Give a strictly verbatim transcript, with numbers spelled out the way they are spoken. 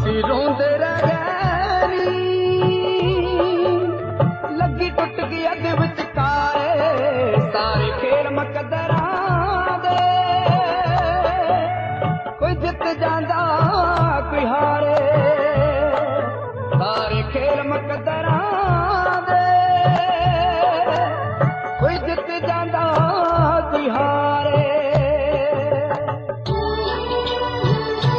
ਅਸੀਂ ਰੋਂਦੇ ਰਹਿ ਗਏ ਨੀ, ਲੱਗੀ ਟੁੱਟ ਗਈ ਅੱਧ ਵਿਚਕਾਰੇ ਸਾਰੇ ਖੇਲ ਮੁਕੱਦਰਾਂ ਦੇ। ਕੋਈ ਜਿੱਤ ਜਾਂਦਾ ਕੋਈ ਹਾਰੇ, ਸਾਰੇ ਖੇਲ ਮੁਕੱਦਰਾਂ